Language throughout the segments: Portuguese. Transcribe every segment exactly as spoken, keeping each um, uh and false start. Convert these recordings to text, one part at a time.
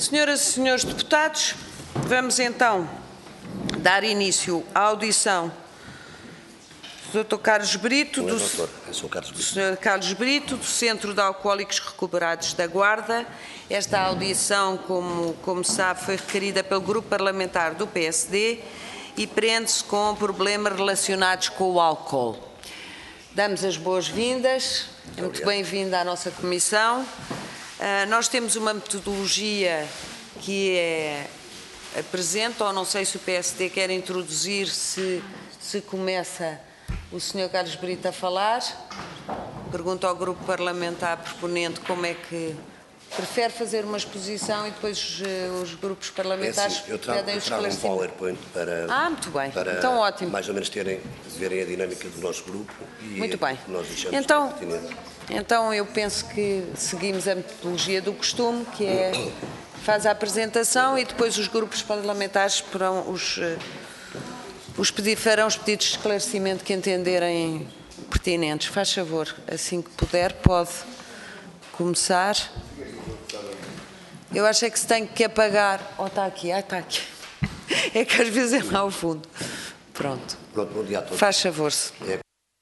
Senhoras e senhores deputados, vamos então dar início à audição do doutor Carlos Brito, do, doutor, é Carlos Brito. senhor Carlos Brito, do Centro de Alcoólicos Recuperados da Guarda. Esta audição, como, como sabe, foi requerida pelo Grupo Parlamentar do P S D e prende-se com problemas relacionados com o álcool. Damos as boas-vindas, é muito bem-vinda à nossa comissão. Uh, nós temos uma metodologia que é apresenta, ou não sei se o P S D quer introduzir, se, se começa o senhor Carlos Brito a falar. Pergunto ao grupo parlamentar proponente como é que prefere fazer uma exposição e depois os, os grupos parlamentares é assim, eu trago, pedem os esclarecimentos. Um PowerPoint para, ah, muito bem. Para então ótimo. Mais ou menos terem, verem a dinâmica do nosso grupo e muito bem. nós deixamos então, pertinente. Então eu penso que seguimos a metodologia do costume, que é faz a apresentação e depois os grupos parlamentares farão os, os, pedir, farão os pedidos de esclarecimento que entenderem pertinentes. Faz favor, assim que puder, pode começar. Eu acho é que se tem que apagar. Oh, está aqui, ah, está aqui. É que às vezes é lá ao fundo. Pronto. Pronto, bom dia a todos. Faz favor-se. É.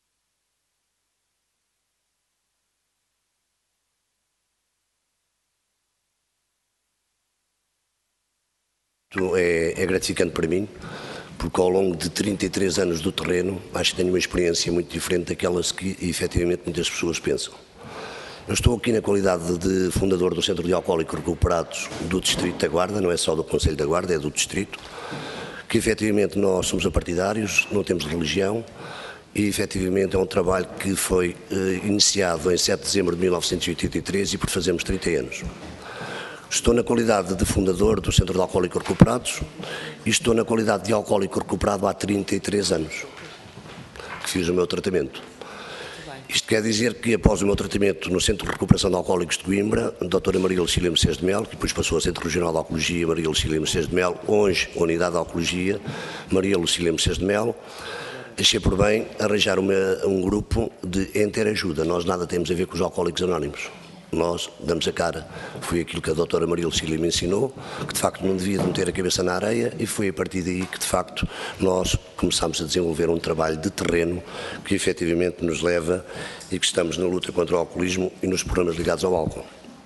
É, é gratificante para mim, porque ao longo de trinta e três anos do terreno, acho que tenho uma experiência muito diferente daquelas que efetivamente muitas pessoas pensam. Eu estou aqui na qualidade de fundador do Centro de Alcoólicos Recuperados do Distrito da Guarda, não é só do Conselho da Guarda, é do Distrito, que efetivamente nós somos apartidários, não temos religião e efetivamente é um trabalho que foi eh, iniciado em sete de dezembro de mil novecentos e oitenta e três e por fazemos trinta anos. Estou na qualidade de fundador do Centro de Alcoólicos Recuperados e estou na qualidade de alcoólico recuperado há trinta e três anos que fiz o meu tratamento. Isto quer dizer que após o meu tratamento no Centro de Recuperação de Alcoólicos de Coimbra, a doutora Maria Lucília Mercedes de Melo, que depois passou a Centro Regional de Alcoologia Maria Lucília Mercedes de Melo, hoje a Unidade de Alcoologia Maria Lucília Mercedes de Melo, achei por bem arranjar uma, um grupo de interajuda. Nós nada temos a ver com os alcoólicos anónimos. Nós damos a cara. Foi aquilo que a doutora Maria Lucília me ensinou, que de facto não devia de meter a cabeça na areia e foi a partir daí que de facto nós começámos a desenvolver um trabalho de terreno que efetivamente nos leva e que estamos na luta contra o alcoolismo e nos problemas ligados ao álcool.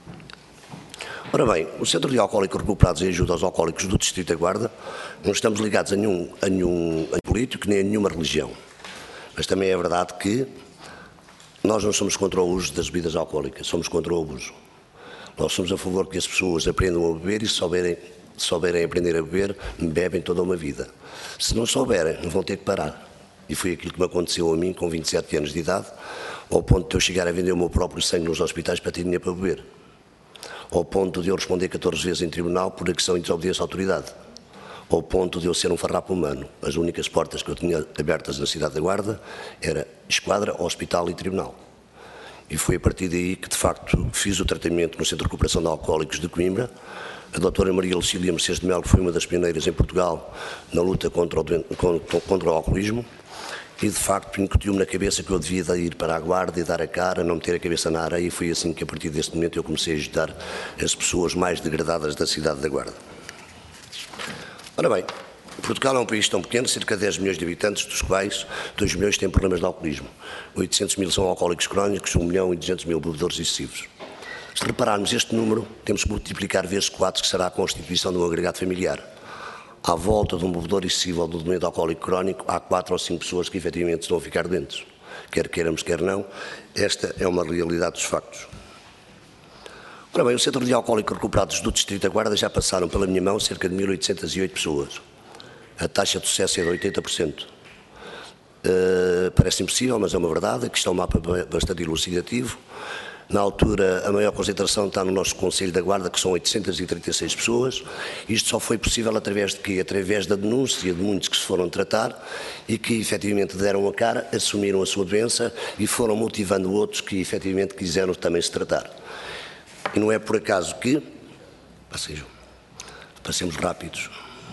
Ora bem, o Centro de Alcoólicos Recuperados e Ajuda aos Alcoólicos do Distrito da Guarda não estamos ligados a nenhum, a nenhum a político nem a nenhuma religião, mas também é verdade que nós não somos contra o uso das bebidas alcoólicas, somos contra o abuso. Nós somos a favor que as pessoas aprendam a beber e se souberem, se souberem aprender a beber, bebem toda uma vida. Se não souberem, vão ter que parar. E foi aquilo que me aconteceu a mim com vinte e sete anos de idade, ao ponto de eu chegar a vender o meu próprio sangue nos hospitais para ter dinheiro para beber. Ao ponto de eu responder catorze vezes em tribunal por agressão e desobediência à autoridade. Ao ponto de eu ser um farrapo humano. As únicas portas que eu tinha abertas na cidade da Guarda era esquadra, hospital e tribunal. E foi a partir daí que, de facto, fiz o tratamento no Centro de Recuperação de Alcoólicos de Coimbra. A doutora Maria Lucília Mercedes de Melo foi uma das pioneiras em Portugal na luta contra o, contra, contra o alcoolismo e, de facto, incutiu-me na cabeça que eu devia ir para a Guarda e dar a cara, não meter a cabeça na areia, e foi assim que, a partir deste momento, eu comecei a ajudar as pessoas mais degradadas da cidade da Guarda. Ora bem, Portugal é um país tão pequeno, cerca de dez milhões de habitantes, dos quais dois milhões têm problemas de alcoolismo. oitocentos mil são alcoólicos crónicos, um milhão e duzentos mil bebedores excessivos. Se repararmos este número, temos que multiplicar vezes quatro, que será a constituição de um agregado familiar. À volta de um bebedor excessivo ou de um doente alcoólico crónico, há quatro ou cinco pessoas que efetivamente estão a ficar doentes. Quer queiramos, quer não, esta é uma realidade dos factos. Ora bem, o Centro de Alcoólicos Recuperados do Distrito da Guarda já passaram pela minha mão cerca de mil oitocentas e oito pessoas. A taxa de sucesso é de oitenta por cento. Uh, parece impossível, mas é uma verdade. Aqui está um mapa bastante elucidativo. Na altura, a maior concentração está no nosso Conselho da Guarda, que são oitocentas e trinta e seis pessoas. Isto só foi possível através de quê? Através da denúncia de muitos que se foram tratar e que efetivamente deram a cara, assumiram a sua doença e foram motivando outros que efetivamente quiseram também se tratar. E não é por acaso que, passejam, passemos rápidos,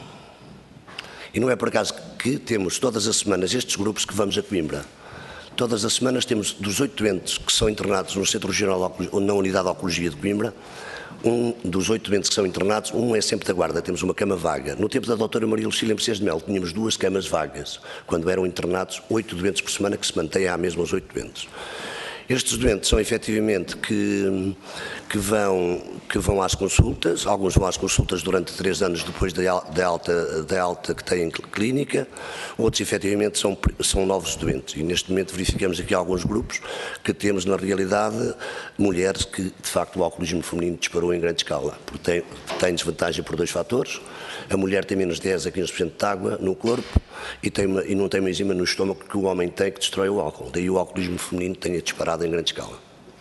e não é por acaso que temos todas as semanas estes grupos que vamos a Coimbra. Todas as semanas temos dos oito doentes que são internados no Centro Regional ou na Unidade de Alcoologia de Coimbra, Um dos oito doentes que são internados, um é sempre da Guarda, temos uma cama vaga. No tempo da doutora Maria Lucília Mercedes de Melo, tínhamos duas camas vagas, quando eram internados oito doentes por semana, que se mantêm à mesma os oito doentes. Estes doentes são efetivamente que, que, vão, que vão às consultas, alguns vão às consultas durante três anos depois da, da, alta, da alta que têm clínica, outros efetivamente são, são novos doentes. E neste momento verificamos aqui alguns grupos que temos na realidade mulheres que de facto o alcoolismo feminino disparou em grande escala, porque tem, tem desvantagem por dois fatores. A mulher tem menos dez a quinze por cento de água no corpo e, tem uma, e não tem uma enzima no estômago que o homem tem que destrói o álcool. Daí o alcoolismo feminino tenha disparado em grande escala.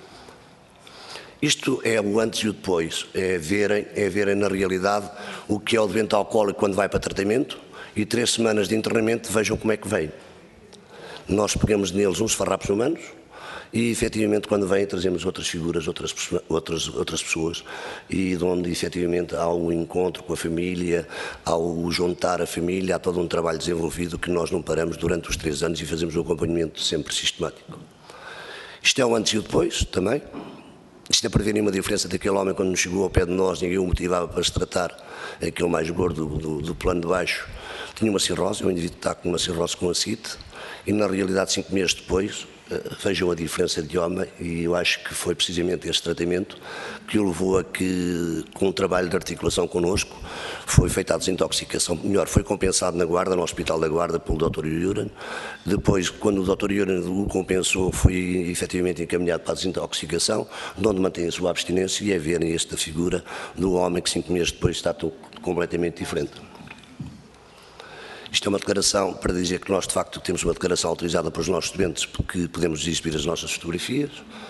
Isto é o antes e o depois, é verem, é verem na realidade o que é o doente alcoólico quando vai para tratamento e três semanas de internamento vejam como é que vem. Nós pegamos neles uns farrapos humanos e efetivamente quando vêm trazemos outras figuras, outras, outras, outras pessoas e de onde efetivamente há o encontro com a família, há o juntar a família, há todo um trabalho desenvolvido que nós não paramos durante os três anos e fazemos um acompanhamento sempre sistemático. Isto é o antes e o depois também. Isto é para verem uma diferença daquele homem quando nos chegou ao pé de nós, ninguém o motivava para se tratar, aquele mais gordo do, do, do plano de baixo, tinha uma cirrose, o indivíduo está com uma cirrose com acite e na realidade cinco meses depois vejam a diferença de homem e eu acho que foi precisamente este tratamento que o levou a que, com um trabalho de articulação connosco, foi feita a desintoxicação, melhor, foi compensado na Guarda, no Hospital da Guarda, pelo doutor Yuran. Depois, quando o doutor Yuran o compensou, foi efetivamente encaminhado para a desintoxicação, de onde mantém a sua abstinência e é verem esta figura do homem que cinco meses depois está completamente diferente. Isto é uma declaração para dizer que nós, de facto, temos uma declaração autorizada para os nossos doentes, porque podemos exibir as nossas fotografias.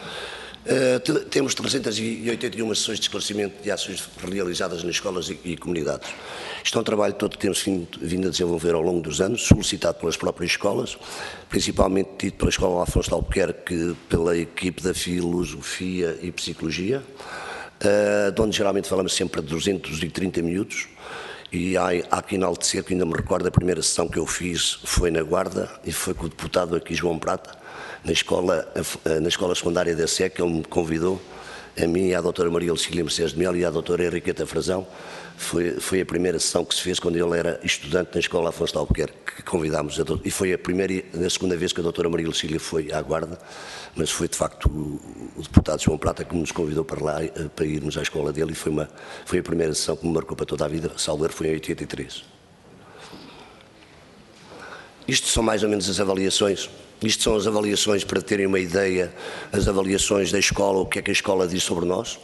Uh, temos trezentas e oitenta e uma sessões de esclarecimento de ações realizadas nas escolas e, e comunidades. Isto é um trabalho todo que temos vindo, vindo a desenvolver ao longo dos anos, solicitado pelas próprias escolas, principalmente tido pela Escola Afonso de Albuquerque, pela equipe da Filosofia e Psicologia, uh, de onde geralmente falamos sempre de duzentos e trinta minutos. E há, há que enaltecer que ainda me recordo a primeira sessão que eu fiz foi na Guarda e foi com o deputado aqui João Prata, na escola, na escola secundária da S E C, ele me convidou, a mim e à doutora Maria Lucília Mercedes de Melo e à doutora Henriqueta Frazão. Foi, foi a primeira sessão que se fez quando ele era estudante na Escola Afonso de Albuquerque, que convidámos, a, e foi a primeira e a segunda vez que a doutora Maria Lucília foi à Guarda, mas foi de facto o, o deputado João Prata que nos convidou para lá, para irmos à escola dele, e foi, uma, foi a primeira sessão que me marcou para toda a vida, salvo erro, foi em oitenta e três. Isto são mais ou menos as avaliações. Isto são as avaliações, para terem uma ideia, as avaliações da escola, o que é que a escola diz sobre nós.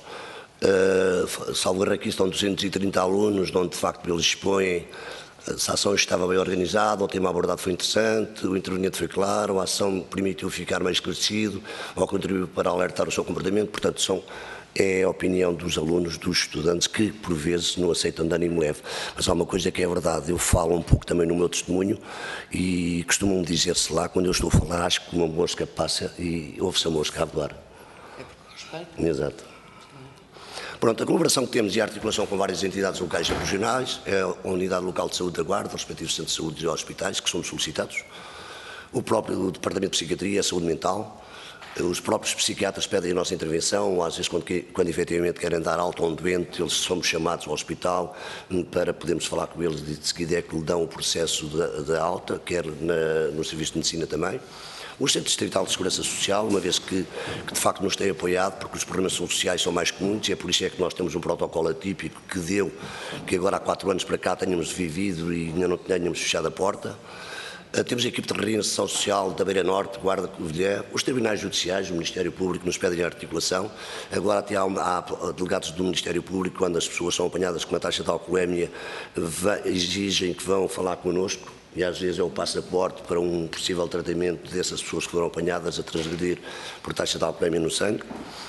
Uh, salvo erro, aqui estão duzentos e trinta alunos, onde de facto eles expõem se a ação estava bem organizada, o tema abordado foi interessante, o interveniente foi claro, a ação permitiu ficar mais esclarecido, ou contribuiu para alertar o seu comportamento. Portanto, são, é a opinião dos alunos, dos estudantes, que por vezes não aceitam de ânimo leve. Mas há uma coisa que é verdade, eu falo um pouco também no meu testemunho e costumam dizer-se lá, quando eu estou a falar, acho que uma mosca passa e ouve-se a mosca a voar. É por respeito. Exato. Pronto, a colaboração que temos e a articulação com várias entidades locais e regionais, é a Unidade Local de Saúde da Guarda, os respectivos centros de saúde e hospitais, que somos solicitados, o próprio Departamento de Psiquiatria e Saúde Mental, os próprios psiquiatras pedem a nossa intervenção, às vezes quando, quando efetivamente querem dar alta a um doente, eles somos chamados ao hospital para podermos falar com eles de seguida é que lhe dão o processo da alta, quer na, no Serviço de Medicina também. O Centro Distrital de Segurança Social, uma vez que, que de facto nos tem apoiado, porque os problemas sociais são mais comuns, e é por isso é que nós temos um protocolo atípico que deu, que agora há quatro anos para cá tenhamos vivido e ainda não tenhamos fechado a porta. Uh, temos a equipe de reinserção social da Beira Norte, Guarda Covilhã, os tribunais judiciais, o Ministério Público nos pedem a articulação. Agora até há, há delegados do Ministério Público, quando as pessoas são apanhadas com uma taxa de alcoolemia, exigem que vão falar connosco. E às vezes é o passaporte para um possível tratamento dessas pessoas que foram apanhadas a transgredir por taxa de alcoolemia no sangue.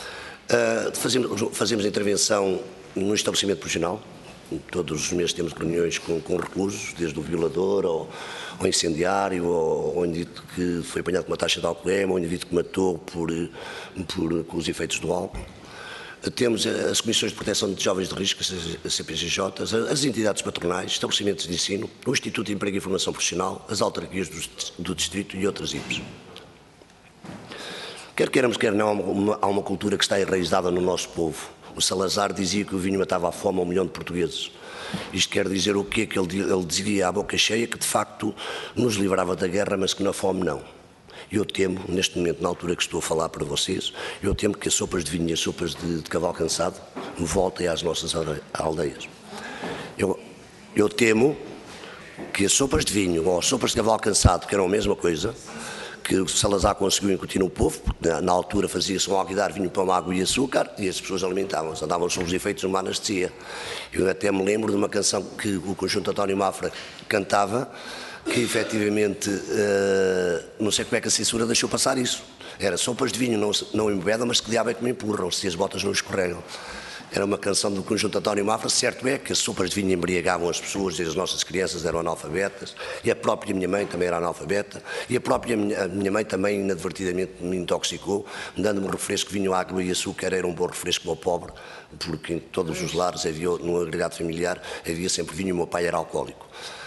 Uh, fazemos, fazemos intervenção no estabelecimento prisional. Todos os meses temos reuniões com, com reclusos, desde o violador ao, ao incendiário, ao, ao indivíduo que foi apanhado com uma taxa de alcoolemia, ao indivíduo que matou por, por, com os efeitos do álcool. Temos as Comissões de Proteção de Jovens de Risco, as C P G J, as entidades patronais, estabelecimentos de ensino, o Instituto de Emprego e Formação Profissional, as autarquias do, do Distrito e outras I P S. Quer queiramos, quer não, há uma, há uma cultura que está enraizada no nosso povo. o Salazar dizia que o vinho matava a fome a um milhão de portugueses. Isto quer dizer o quê? Que ele, ele dizia à boca cheia que de facto nos livrava da guerra, mas que na fome não. Eu temo, neste momento, na altura que estou a falar para vocês, eu temo que as sopas de vinho e as sopas de, de cavalo cansado voltem às nossas aldeias. Eu, eu temo que as sopas de vinho ou as sopas de cavalo cansado, que eram a mesma coisa, que o Salazar conseguiu incutir no povo, porque na, na altura fazia-se um alguidar, vinho, pão, água e açúcar, e as pessoas alimentavam-se, andavam sob os efeitos de uma anestesia. Eu até me lembro de uma canção que o conjunto António Mafra cantava, que efetivamente, uh, não sei como é que a censura deixou passar isso. Era sopas de vinho, não, não embebedam, mas que diabo é que me empurram, se as botas não escorregam. Era uma canção do conjunto António Mafra. Certo é que as sopas de vinho embriagavam as pessoas e as nossas crianças eram analfabetas, e a própria minha mãe também era analfabeta, e a própria minha, a minha mãe também inadvertidamente me intoxicou, dando-me um refresco, vinho, água e açúcar. Era um bom refresco para o pobre, porque em todos os lares havia, no agregado familiar, havia sempre vinho, e o meu pai era alcoólico.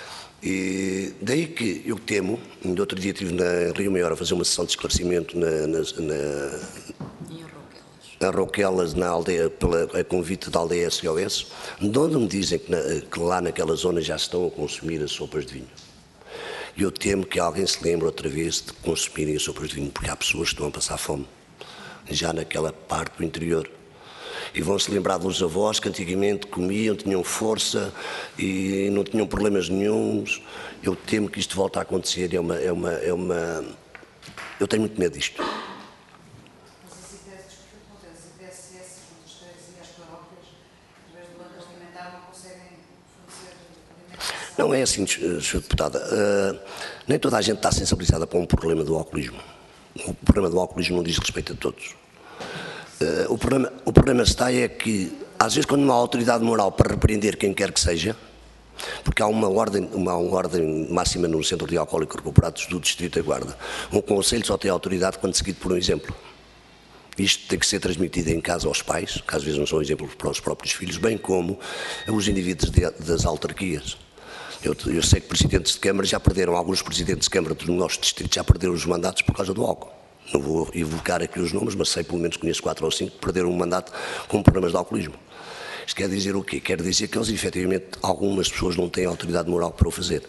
E daí que eu temo, no outro dia estive na Rio Maior a fazer uma sessão de esclarecimento na, na, na, na Roquelas, na aldeia, pela a convite da aldeia S O S, de onde me dizem que, na, que lá naquela zona já estão a consumir as sopas de vinho. E eu temo que alguém se lembre outra vez de consumirem as sopas de vinho, porque há pessoas que estão a passar fome, já naquela parte do interior. E vão-se lembrar dos avós que antigamente comiam, tinham força e não tinham problemas nenhuns. Eu temo que isto volte a acontecer. É uma, é uma, é uma... Eu tenho muito medo disto. Mas as ideias, desculpa, as ideias C S, as três e as paróquias, através do Banco Alimentar, não conseguem fornecer alimentos? Não é assim, senhora Deputada. Uh, nem toda a gente está sensibilizada para um problema do alcoolismo. O problema do alcoolismo não diz respeito a todos. Uh, o, problema, o problema está é que, às vezes, quando não há autoridade moral para repreender quem quer que seja, porque há uma ordem, uma, uma ordem máxima no Centro de Alcoólicos Recuperados do Distrito da Guarda. Um conselho só tem autoridade quando seguido por um exemplo. Isto tem que ser transmitido em casa aos pais, que às vezes não são exemplos para os próprios filhos, bem como os indivíduos de, das autarquias. Eu, eu sei que presidentes de Câmara já perderam, alguns presidentes de Câmara do nosso distrito já perderam os mandatos por causa do álcool. Não vou evocar aqui os nomes, mas sei, pelo menos conheço quatro ou cinco que perderam um mandato com problemas de alcoolismo. Isto quer dizer o quê? Quer dizer que eles, efetivamente, algumas pessoas não têm autoridade moral para o fazer.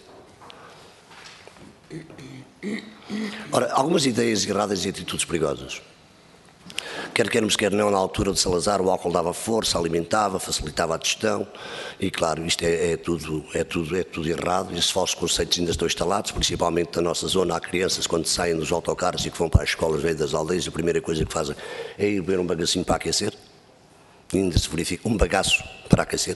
Ora, algumas ideias erradas e atitudes perigosas. Quer queremos, quer não, na altura de Salazar, o álcool dava força, alimentava, facilitava a digestão, e claro, isto é, é, tudo, é, tudo, é tudo errado, e esses falsos conceitos ainda estão instalados, principalmente na nossa zona. Há crianças, quando saem dos autocarros e que vão para as escolas veio das aldeias, a primeira coisa que fazem é ir beber um bagacinho para aquecer, e ainda se verifica um bagaço para aquecer,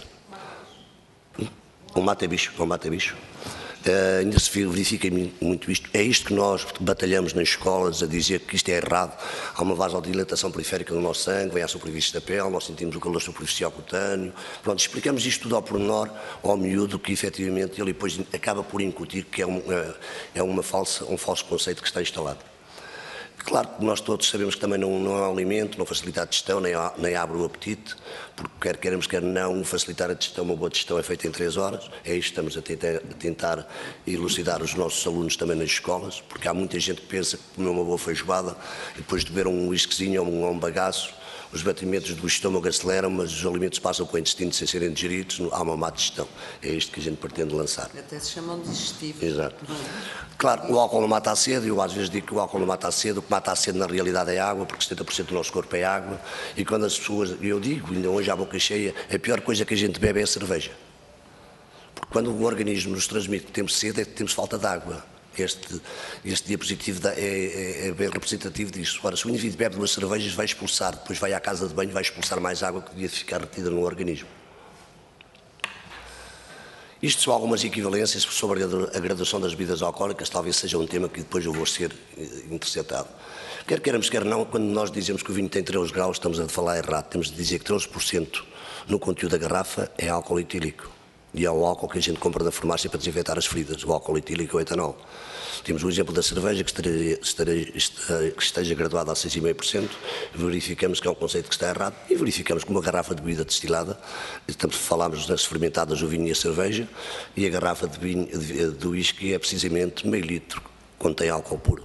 um mata-bicho, um mata-bicho. Uh, ainda se verifica muito isto. É isto que nós batalhamos nas escolas, a dizer que isto é errado. Há uma vasodilatação periférica do nosso sangue, vem à superfície da pele, nós sentimos o calor superficial cutâneo. Pronto, explicamos isto tudo ao pormenor, ao miúdo, que efetivamente ele depois acaba por incutir que é, um, é uma falsa, um falso conceito que está instalado. Claro que nós todos sabemos que também não, não é um alimento, não facilita a digestão, nem, nem abre o apetite, porque quer queremos, quer não, facilitar a digestão, uma boa digestão é feita em três horas. É isto que estamos a tentar, a tentar elucidar os nossos alunos também nas escolas, porque há muita gente que pensa que comeu uma boa feijoada e depois de beber um whiskyzinho ou um, um bagaço, os batimentos do estômago aceleram, mas os alimentos passam para o intestino sem serem digeridos, há uma má digestão. É isto que a gente pretende lançar. Até se chamam digestivos. Exato. Claro, o álcool não mata a sede, eu às vezes digo que o álcool não mata a sede, o que mata a sede na realidade é água, porque setenta por cento do nosso corpo é água, e quando as pessoas, eu digo, ainda hoje à boca cheia, a pior coisa que a gente bebe é a cerveja. Porque quando o organismo nos transmite que temos sede, é que temos falta de água. Este, este diapositivo é, é, é bem representativo disso. Ora, se o indivíduo bebe duas cervejas, vai expulsar, depois vai à casa de banho, vai expulsar mais água que devia ficar retida no organismo. Isto são algumas equivalências sobre a graduação das bebidas alcoólicas, talvez seja um tema que depois eu vou ser interceptado. Quer queiramos, quer não, quando nós dizemos que o vinho tem treze graus, estamos a falar errado. Temos de dizer que treze por cento no conteúdo da garrafa é álcool etílico. E é o álcool que a gente compra da farmácia para desinfetar as feridas, o álcool etílico ou etanol. Temos o exemplo da cerveja, que, estaria, estaria, que esteja graduada a seis vírgula cinco por cento, verificamos que é um conceito que está errado, e verificamos que uma garrafa de bebida destilada, estamos, falámos das fermentadas, o vinho e a cerveja, e a garrafa de vinho de, de whisky é precisamente meio litro, contém álcool puro.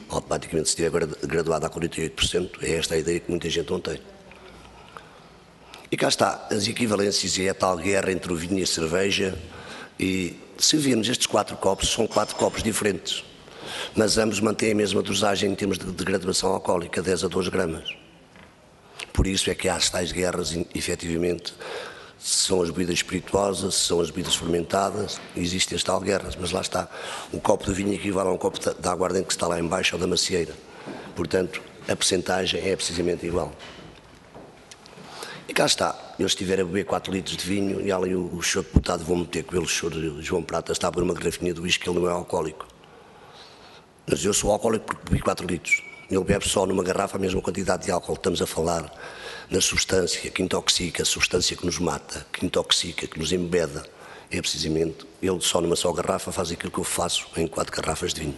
Automaticamente, se estiver graduada a quarenta e oito por cento, é esta a ideia que muita gente não tem. E cá está, as equivalências e a tal guerra entre o vinho e a cerveja, e se virmos estes quatro copos, são quatro copos diferentes, mas ambos mantêm a mesma dosagem em termos de, de graduação alcoólica, dez a doze gramas. Por isso é que há as tais guerras, efetivamente, se são as bebidas espirituosas, se são as bebidas fermentadas, existem as tal guerras, mas lá está, o copo de vinho equivale a um copo de aguardente que está lá embaixo ou da macieira. Portanto, a percentagem é precisamente igual. E cá está, eu estiver a beber quatro litros de vinho e ali o, o senhor deputado vou meter com ele, o senhor João Prata está a beber uma garrafinha de uísque, ele não é alcoólico. Mas eu sou alcoólico porque bebi quatro litros. Ele bebe só numa garrafa a mesma quantidade de álcool. Estamos a falar na substância que intoxica, a substância que nos mata, que intoxica, que nos embeda. É precisamente, ele só numa só garrafa faz aquilo que eu faço em quatro garrafas de vinho.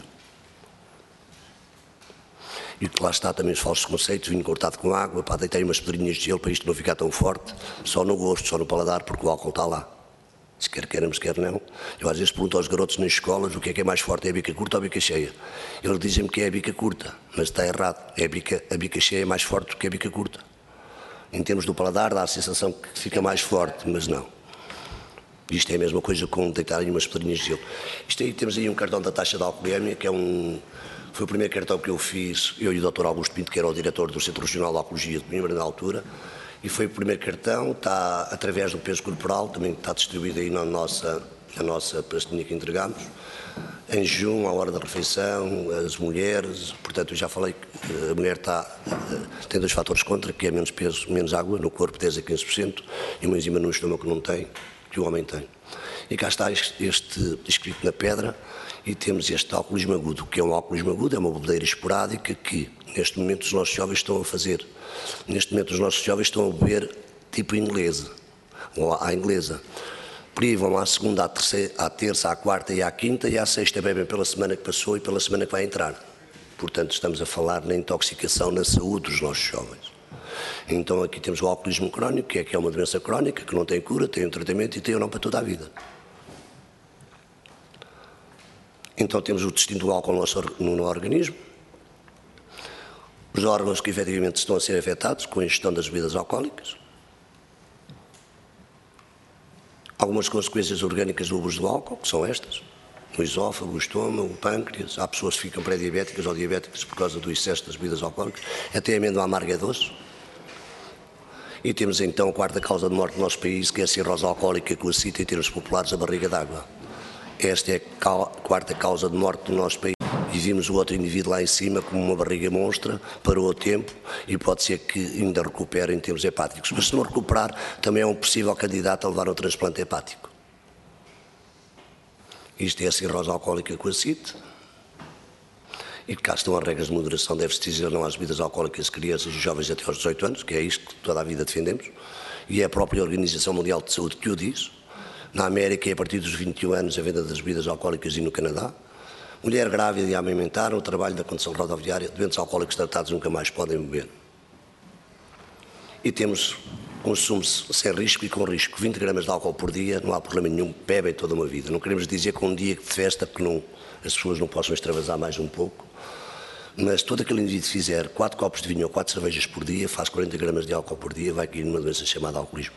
E que lá está também os falsos conceitos, vinho cortado com água, pá, deitei umas pedrinhas de gelo para isto não ficar tão forte, só no gosto, só no paladar, porque o álcool está lá. Se quer queremos, quer não. Eu às vezes pergunto aos garotos nas escolas o que é que é mais forte, é a bica curta ou a bica cheia? Eles dizem-me que é a bica curta, mas está errado. É a, bica, a bica cheia é mais forte do que a bica curta. Em termos do paladar dá a sensação que fica mais forte, mas não. Isto é a mesma coisa com deitarem umas pedrinhas de gelo. Isto aí temos aí um cartão da taxa de alcoolemia, que é um... Foi o primeiro cartão que eu fiz, eu e o doutor Augusto Pinto, que era o diretor do Centro Regional de Alcoologia de Coimbra na altura, e foi o primeiro cartão, está através do peso corporal, também está distribuído aí na nossa, na nossa pastinha que entregamos, em jejum, à hora da refeição, as mulheres, portanto eu já falei que a mulher está, tem dois fatores contra, que é menos peso, menos água no corpo, dez a quinze por cento, e uma enzima no estômago que não tem, que o homem tem. E cá está este, este escrito na pedra, e temos este alcoolismo agudo, que é um alcoolismo agudo, é uma bebedeira esporádica que, neste momento, os nossos jovens estão a fazer. Neste momento, os nossos jovens estão a beber tipo inglesa, ou à inglesa. Privam à segunda, à, terceira, à terça, à quarta e à quinta, e à sexta bebem pela semana que passou e pela semana que vai entrar. Portanto, estamos a falar na intoxicação, na saúde dos nossos jovens. Então, aqui temos o alcoolismo crónico, que é, que é uma doença crónica, que não tem cura, tem um tratamento e tem ou não para toda a vida. Então temos o destino do álcool no nosso no organismo, os órgãos que efetivamente estão a ser afetados com a ingestão das bebidas alcoólicas, algumas consequências orgânicas do abuso do álcool, que são estas, o esófago, o estômago, o pâncreas, há pessoas que ficam pré-diabéticas ou diabéticas por causa do excesso das bebidas alcoólicas, até a amêndoa amarga é doce. E temos então a quarta causa de morte do nosso país, que é a cirrose alcoólica, que o cita em termos populares a barriga d'água. Esta é a quarta causa de morte do nosso país. E vimos o outro indivíduo lá em cima como uma barriga monstra, parou o tempo e pode ser que ainda recupere em termos hepáticos. Mas se não recuperar, também é um possível candidato a levar um transplante hepático. Isto é a cirrose alcoólica com a C I T. E cá estão as regras de moderação, deve-se dizer não às bebidas alcoólicas de crianças e jovens até aos dezoito anos, que é isto que toda a vida defendemos, e é a própria Organização Mundial de Saúde que o diz. Na América é a partir dos vinte e um anos a venda das bebidas alcoólicas e no Canadá. Mulher grávida e a amamentar, o trabalho da condução rodoviária, doentes alcoólicos tratados nunca mais podem beber. E temos consumo sem risco e com risco. vinte gramas de álcool por dia, não há problema nenhum, bebem toda uma vida. Não queremos dizer que um dia de festa que não, as pessoas não possam extravasar mais um pouco, mas todo aquele indivíduo que fizer quatro copos de vinho ou quatro cervejas por dia, faz quarenta gramas de álcool por dia, vai cair numa doença chamada alcoolismo.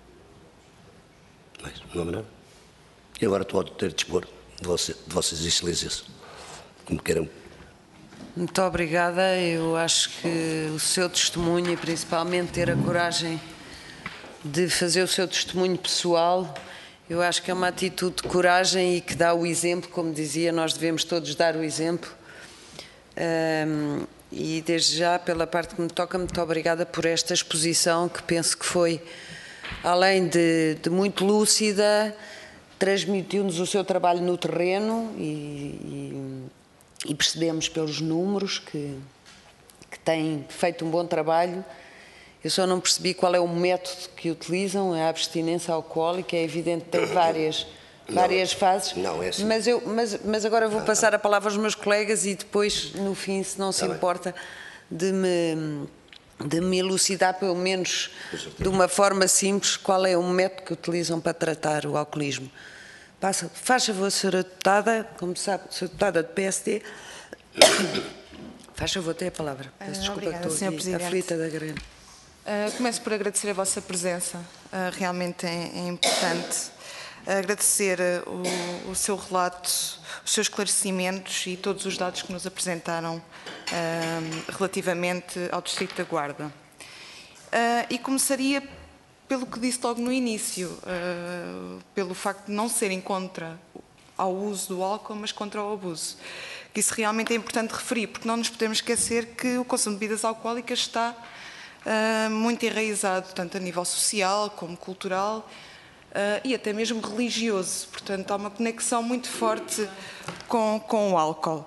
Não é nada. E agora estou a ter de dispor de, você, de vossas excelências, como queiram. Muito obrigada. Eu acho que o seu testemunho, e principalmente ter a coragem de fazer o seu testemunho pessoal, eu acho que é uma atitude de coragem e que dá o exemplo, como dizia, nós devemos todos dar o exemplo. Um, e desde já, pela parte que me toca, muito obrigada por esta exposição, que penso que foi, além de, de muito lúcida, transmitiu-nos o seu trabalho no terreno e, e, e percebemos pelos números que, que tem feito um bom trabalho. Eu só não percebi qual é o método que utilizam, a abstinência alcoólica, é evidente que tem várias, várias não, fases, não, é assim. mas, eu, mas, mas agora vou passar a palavra aos meus colegas e depois, no fim, se não se Tá importa, de me... de me elucidar, pelo menos de uma forma simples, qual é o método que utilizam para tratar o alcoolismo. Passa, faz favor, senhora Deputada, como sabe, senhora Deputada do P S D, faz favor, tem a palavra. Peço desculpa, Obrigada, estou senhor aqui Presidente. aflita da grana. Uh, começo por agradecer a vossa presença, uh, realmente é, é importante. Agradecer uh, o, o seu relato, os seus esclarecimentos e todos os dados que nos apresentaram uh, relativamente ao Distrito da Guarda. Uh, e começaria pelo que disse logo no início, uh, pelo facto de não serem contra ao uso do álcool, mas contra o abuso. Isso realmente é importante referir, porque não nos podemos esquecer que o consumo de bebidas alcoólicas está Uh, muito enraizado, tanto a nível social como cultural uh, e até mesmo religioso. Portanto, há uma conexão muito forte com, com o álcool.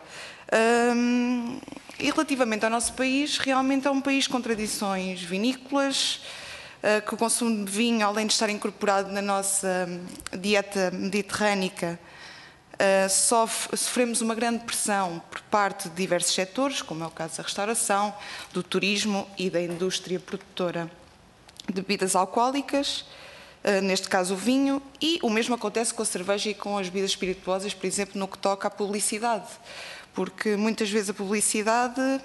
Um, e relativamente ao nosso país, realmente é um país com tradições vinícolas, uh, que o consumo de vinho, além de estar incorporado na nossa dieta mediterrânica, Uh, sofre, sofremos uma grande pressão por parte de diversos setores, como é o caso da restauração, do turismo e da indústria produtora de bebidas alcoólicas, uh, neste caso o vinho, e o mesmo acontece com a cerveja e com as bebidas espirituosas, por exemplo, no que toca à publicidade, porque muitas vezes a publicidade uh,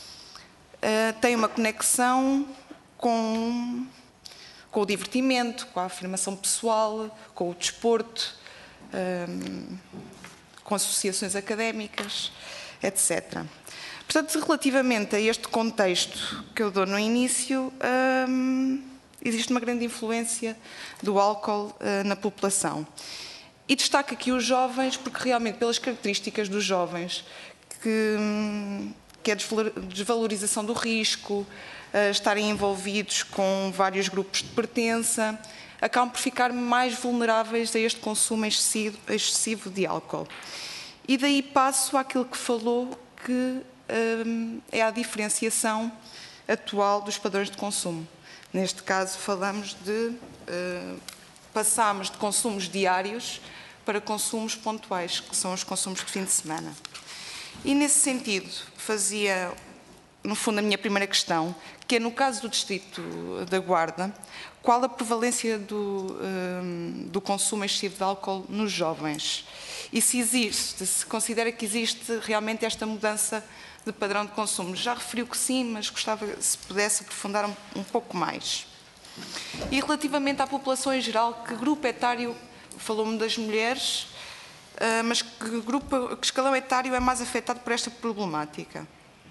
tem uma conexão com, com o divertimento, com a afirmação pessoal, com o desporto, Um, com associações académicas, etcétera. Portanto, relativamente a este contexto que eu dou no início, um, existe uma grande influência do álcool uh, na população. E destaco aqui os jovens, porque realmente pelas características dos jovens, que, que é a desvalorização do risco, uh, estarem envolvidos com vários grupos de pertença, acabam por ficar mais vulneráveis a este consumo excessivo, excessivo de álcool. E daí passo àquilo que falou, que um, é a diferenciação atual dos padrões de consumo. Neste caso falamos de, uh, passamos de consumos diários para consumos pontuais, que são os consumos de fim de semana. E nesse sentido fazia, no fundo, a minha primeira questão, que é no caso do Distrito da Guarda, qual a prevalência do, um, do consumo excessivo de álcool nos jovens? E se existe, se considera que existe realmente esta mudança de padrão de consumo? Já referiu que sim, mas gostava se pudesse aprofundar um, um pouco mais. E relativamente à população em geral, que grupo etário, falou-me das mulheres, uh, mas que, grupo, que escalão etário é mais afetado por esta problemática?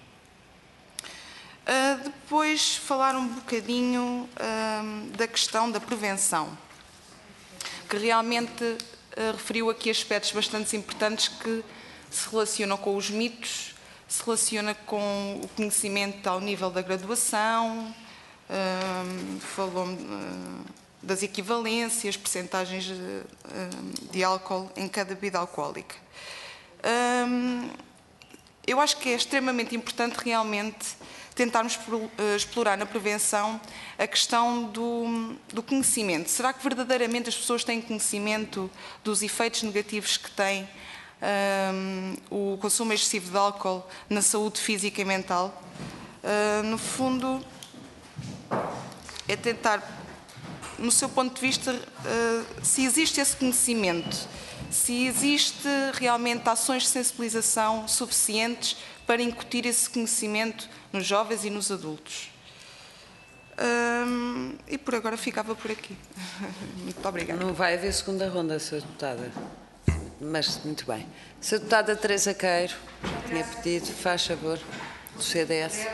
Uh, depois falar um bocadinho uh, da questão da prevenção, que realmente uh, referiu aqui aspectos bastante importantes que se relacionam com os mitos, se relaciona com o conhecimento ao nível da graduação, uh, falou uh, das equivalências, percentagens de, uh, de álcool em cada bebida alcoólica. Uh, eu acho que é extremamente importante realmente tentarmos explorar na prevenção a questão do, do conhecimento. Será que verdadeiramente as pessoas têm conhecimento dos efeitos negativos que tem um, o consumo excessivo de álcool na saúde física e mental? Uh, no fundo, é tentar, no seu ponto de vista, uh, se existe esse conhecimento, se existe realmente ações de sensibilização suficientes para incutir esse conhecimento nos jovens e nos adultos. Hum, e por agora ficava por aqui. Muito obrigada. Não vai haver segunda ronda, senhora Deputada. Mas, muito bem. senhora Deputada Teresa Queiro, já tinha pedido, faz favor, do C D S.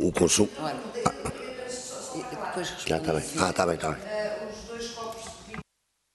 o consumo... Ora, e depois Ah, está bem, respondo. ah, está bem, está bem. Eh, os dois copos de vinho.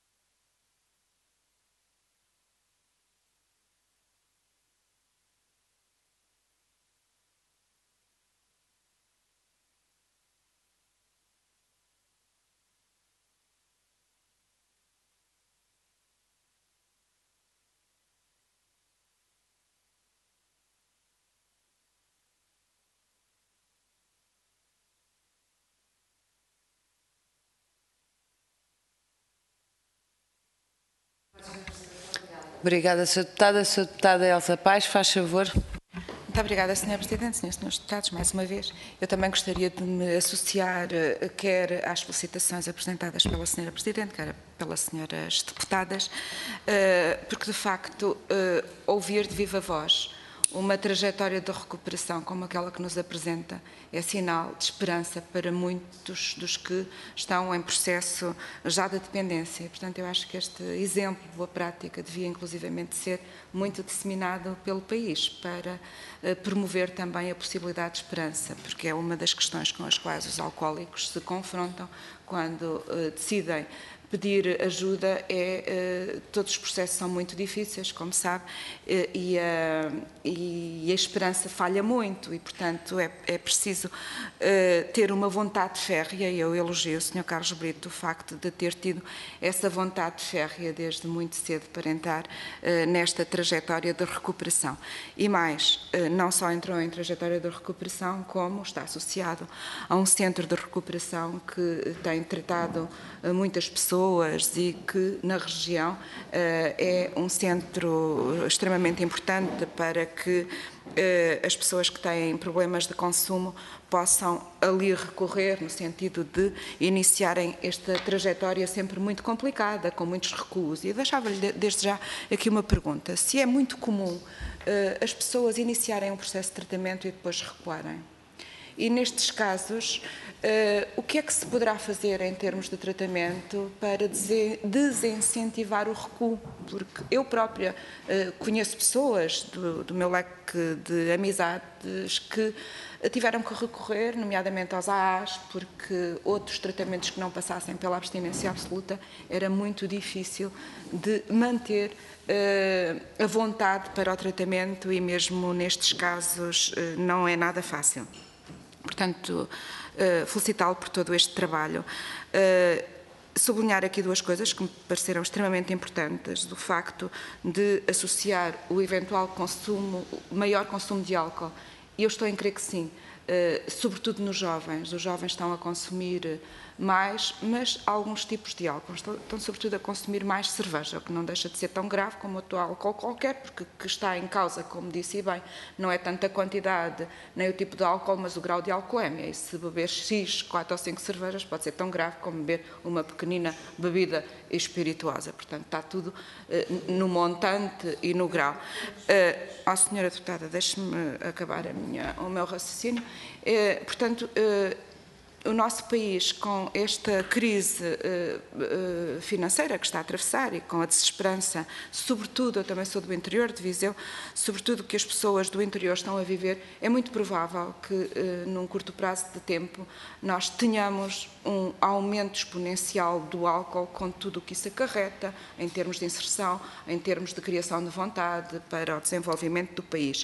Obrigada, senhora Deputada. senhora Deputada Elsa Paes, faz favor. Muito obrigada, senhora Presidente, senhoras e senhores deputados, mais uma vez. Eu também gostaria de me associar, eh, quer às felicitações apresentadas pela senhora Presidente, quer pelas senhoras deputadas, eh, porque, de facto, eh, ouvir de viva voz uma trajetória de recuperação como aquela que nos apresenta é sinal de esperança para muitos dos que estão em processo já de dependência. Portanto, eu acho que este exemplo de boa prática devia inclusivamente ser muito disseminado pelo país para eh, promover também a possibilidade de esperança, porque é uma das questões com as quais os alcoólicos se confrontam quando eh, decidem pedir ajuda. É, uh, todos os processos são muito difíceis, como sabe, uh, e, uh, e a esperança falha muito e, portanto, é, é preciso uh, ter uma vontade férrea. Eu elogio o senhor Carlos Brito o facto de ter tido essa vontade férrea desde muito cedo para entrar uh, nesta trajetória de recuperação. E mais, uh, não só entrou em trajetória de recuperação, como está associado a um centro de recuperação que tem tratado uh, muitas pessoas e que na região uh, é um centro extremamente importante para que uh, as pessoas que têm problemas de consumo possam ali recorrer no sentido de iniciarem esta trajetória sempre muito complicada, com muitos recuos. E deixava-lhe desde já aqui uma pergunta. Se é muito comum uh, as pessoas iniciarem um processo de tratamento e depois recuarem? E nestes casos, uh, o que é que se poderá fazer em termos de tratamento para desincentivar o recuo? Porque eu própria uh, conheço pessoas do, do meu leque de amizades que tiveram que recorrer, nomeadamente aos A As, porque outros tratamentos que não passassem pela abstinência absoluta era muito difícil de manter uh, a vontade para o tratamento e mesmo nestes casos uh, não é nada fácil. Portanto, uh, felicitá-lo por todo este trabalho. Uh, sublinhar aqui duas coisas que me pareceram extremamente importantes, do facto de associar o eventual consumo, o maior consumo de álcool, e eu estou em crer que sim, uh, sobretudo nos jovens. Os jovens estão a consumir mais, mas alguns tipos de álcool. Estão, estão sobretudo a consumir mais cerveja, o que não deixa de ser tão grave como outro álcool qualquer, porque que está em causa, como disse bem, não é tanto a quantidade nem o tipo de álcool, mas o grau de alcoolemia. E se beber X, quatro ou cinco cervejas, pode ser tão grave como beber uma pequenina bebida espirituosa. Portanto, está tudo uh, no montante e no grau. Uh, ó, senhora deputada, deixe-me acabar a minha, o meu raciocínio. Uh, portanto, uh, o nosso país, com esta crise uh, uh, financeira que está a atravessar e com a desesperança, sobretudo, eu também sou do interior de Viseu, sobretudo que as pessoas do interior estão a viver, é muito provável que, uh, num curto prazo de tempo, nós tenhamos um aumento exponencial do álcool, com tudo o que isso acarreta, em termos de inserção, em termos de criação de vontade para o desenvolvimento do país.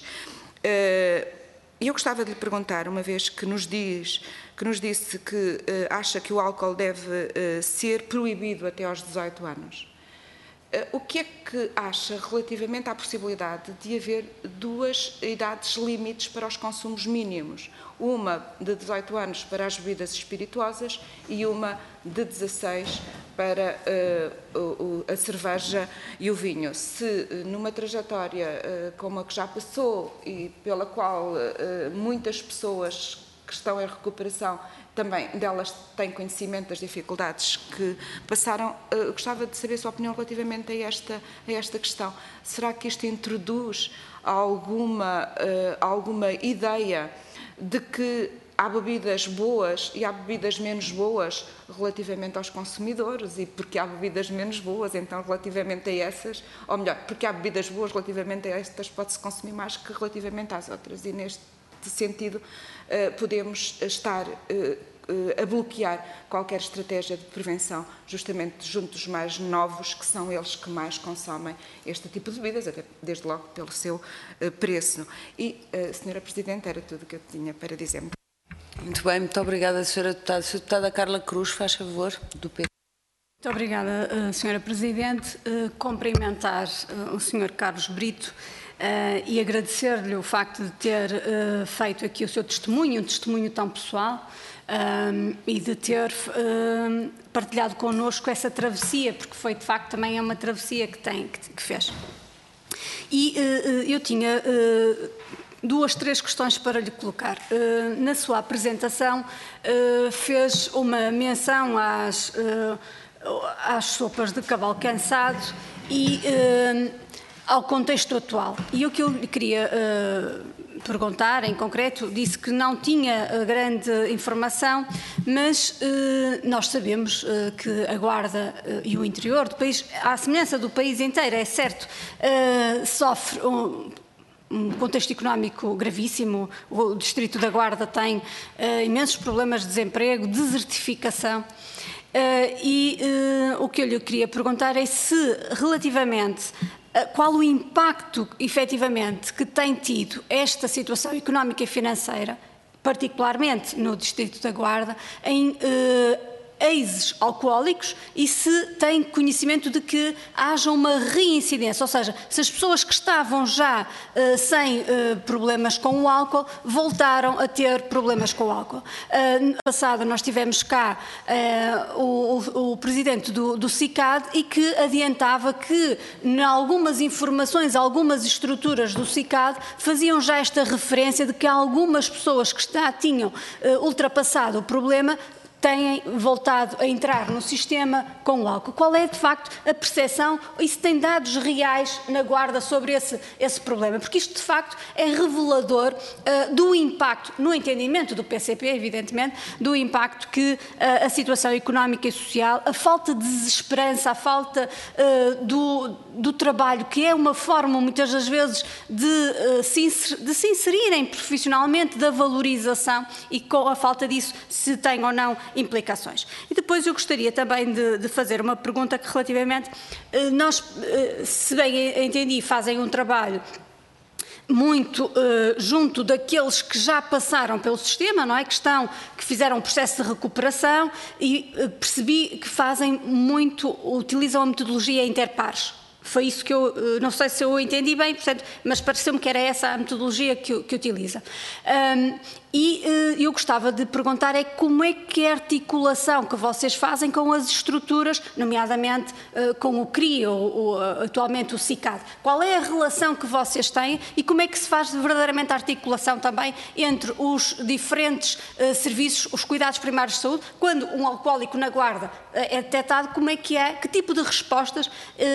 Uh, E eu gostava de lhe perguntar, uma vez que nos diz, que nos disse que uh, acha que o álcool deve uh, ser proibido até aos dezoito anos, uh, o que é que acha relativamente à possibilidade de haver duas idades limites para os consumos mínimos? Uma de dezoito anos para as bebidas espirituosas e uma de dezasseis para uh, o, a cerveja e o vinho. Se uh, numa trajetória uh, como a que já passou e pela qual uh, muitas pessoas que estão em recuperação também delas têm conhecimento das dificuldades que passaram, uh, gostava de saber a sua opinião relativamente a esta, a esta questão. Será que isto introduz alguma, uh, alguma ideia de que há bebidas boas e há bebidas menos boas relativamente aos consumidores, e porque há bebidas menos boas, então relativamente a essas, ou melhor, porque há bebidas boas relativamente a estas pode-se consumir mais que relativamente às outras, e neste neste sentido, podemos estar a bloquear qualquer estratégia de prevenção, justamente junto dos mais novos, que são eles que mais consomem este tipo de bebidas, até desde logo pelo seu preço. E, senhora Presidente, era tudo o que eu tinha para dizer. Muito bem, muito obrigada, senhora Deputada. Senhora Deputada Carla Cruz, faz favor, do P. Muito obrigada, senhora Presidente. Cumprimentar o senhor Carlos Brito e agradecer-lhe o facto de ter feito aqui o seu testemunho, um testemunho tão pessoal, e de ter partilhado connosco essa travessia, porque foi de facto também é uma travessia que, tem, que fez. E eu tinha duas, três questões para lhe colocar. Na sua apresentação fez uma menção às, às sopas de cavalo cansado e ao contexto atual. E o que eu lhe queria perguntar, em concreto, disse que não tinha grande informação, mas nós sabemos que a Guarda e o interior do país, à semelhança do país inteiro, é certo, sofre um, um contexto económico gravíssimo. O Distrito da Guarda tem uh, imensos problemas de desemprego, desertificação. Uh, e uh, o que eu lhe queria perguntar é se, relativamente, uh, qual o impacto, efetivamente, que tem tido esta situação económica e financeira, particularmente no Distrito da Guarda, em uh, ex-alcoólicos, e se tem conhecimento de que haja uma reincidência, ou seja, se as pessoas que estavam já uh, sem uh, problemas com o álcool voltaram a ter problemas com o álcool. Uh, no passado nós tivemos cá uh, o, o, o presidente do, do SICAD e que adiantava que em algumas informações, algumas estruturas do SICAD faziam já esta referência de que algumas pessoas que já tinham uh, ultrapassado o problema têm voltado a entrar no sistema com o álcool. Qual é, de facto, a percepção e se tem dados reais na Guarda sobre esse, esse problema? Porque isto, de facto, é revelador uh, do impacto, no entendimento do P C P, evidentemente, do impacto que uh, a situação económica e social, a falta de desesperança, a falta uh, do, do trabalho, que é uma forma, muitas das vezes, de, uh, se, inser, de se inserirem profissionalmente, da valorização, e com a falta disso, se tem ou não implicações. E depois eu gostaria também de, de fazer uma pergunta que relativamente, nós, se bem entendi, fazem um trabalho muito uh, junto daqueles que já passaram pelo sistema, não é? Que estão, que fizeram um processo de recuperação e uh, percebi que fazem muito, utilizam a metodologia interpares. Foi isso que eu, não sei se eu entendi bem, portanto, mas pareceu-me que era essa a metodologia que, que utiliza. Um, e uh, eu gostava de perguntar é como é que é a articulação que vocês fazem com as estruturas, nomeadamente uh, com o C R I, ou, ou atualmente o SICAD. Qual é a relação que vocês têm e como é que se faz verdadeiramente a articulação também entre os diferentes uh, serviços, os cuidados primários de saúde, quando um alcoólico na Guarda uh, é detectado, como é que é, que tipo de respostas uh,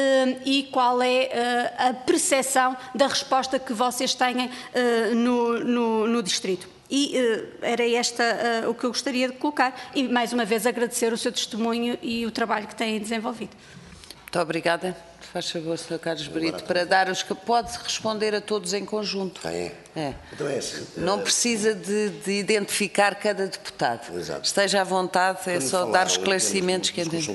e qual é uh, a percepção da resposta que vocês têm uh, no, no, no Distrito. E uh, era esta uh, o que eu gostaria de colocar e, mais uma vez, agradecer o seu testemunho e o trabalho que têm desenvolvido. Muito obrigada. Faz favor, senhor Carlos Brito, para dar os que pode responder a todos em conjunto. Ah, é? É. Então é assim. Não precisa de, de identificar cada deputado. Exato. Esteja à vontade, é Quando só dar os esclarecimentos que entende.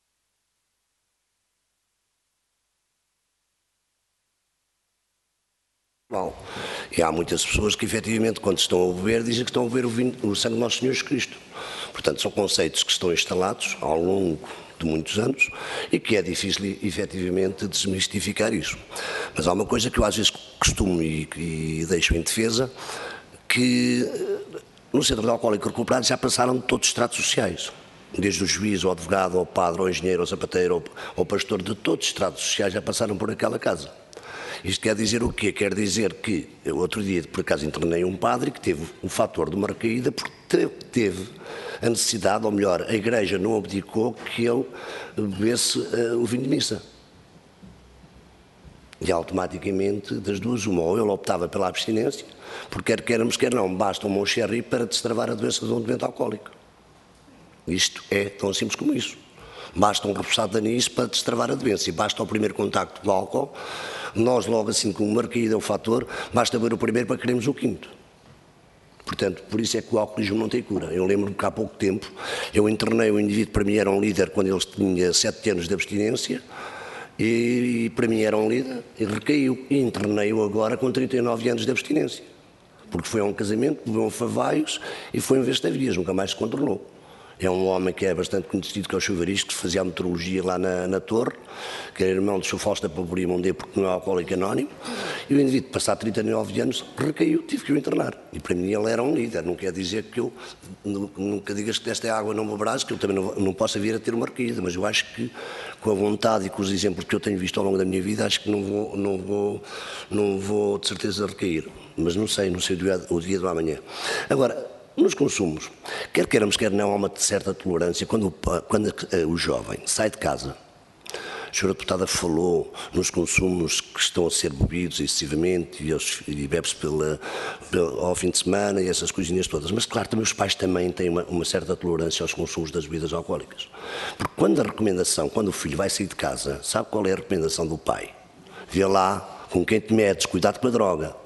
Bom, e há muitas pessoas que, efetivamente, quando estão a beber, dizem que estão a beber o, vinho, o sangue do Nosso Senhor Jesus Cristo. Portanto, são conceitos que estão instalados ao longo de muitos anos e que é difícil, efetivamente, desmistificar isso. Mas há uma coisa que eu às vezes costumo e, e deixo em defesa, que no Centro de Alcoólicos Recuperados já passaram de todos os estratos sociais. Desde o juiz, ao advogado, ao padre, ao engenheiro, ao sapateiro, ao, ao pastor, de todos os estratos sociais já passaram por aquela casa. Isto quer dizer o quê? Quer dizer que, eu outro dia, por acaso, internei um padre que teve o fator de uma recaída porque teve a necessidade, ou melhor, a Igreja não abdicou que ele bebesse uh, o vinho de missa. E automaticamente, das duas, uma, ou ele optava pela abstinência, porque quer queiramos, quer não, basta um Moncherry para destravar a doença de um doente alcoólico. Isto é tão simples como isso. Basta um repousado de anis para destravar a doença e basta o primeiro contacto do álcool. Nós, logo assim, como uma recaída é o fator, basta ver o primeiro para queremos o quinto. Portanto, por isso é que o alcoolismo não tem cura. Eu lembro-me que há pouco tempo eu internei um indivíduo, para mim era um líder quando ele tinha sete anos de abstinência, e, e para mim era um líder, e recaiu. E internei-o agora com trinta e nove anos de abstinência. Porque foi a um casamento, bebeu um favaios e foi em Vestavias, nunca mais se controlou. É um homem que é bastante conhecido, que é o Chuvaristo, que fazia a meteorologia lá na, na Torre, que era irmão de Sr. Fausto da Paporia Mondê, porque não é alcoólico anónimo, e o indivíduo, passado trinta e nove anos, recaiu, tive que o internar. E para mim ele era um líder, não quer dizer que eu, nunca digas que desta água não beberás, que eu também não, não possa vir a ter uma recaída, mas eu acho que com a vontade e com os exemplos que eu tenho visto ao longo da minha vida, acho que não vou, não vou, não vou de certeza recair. Mas não sei, não sei o dia, o dia do amanhã. Agora, nos consumos, quer queiramos, quer não, há uma certa tolerância. Quando o, quando o jovem sai de casa, a senhora deputada falou nos consumos que estão a ser bebidos excessivamente e, e bebe-se pela, pela, ao fim de semana e essas coisinhas todas. Mas, claro, também os pais também têm uma, uma certa tolerância aos consumos das bebidas alcoólicas. Porque quando a recomendação, quando o filho vai sair de casa, sabe qual é a recomendação do pai? Vê lá com quem te metes, cuidado com a droga.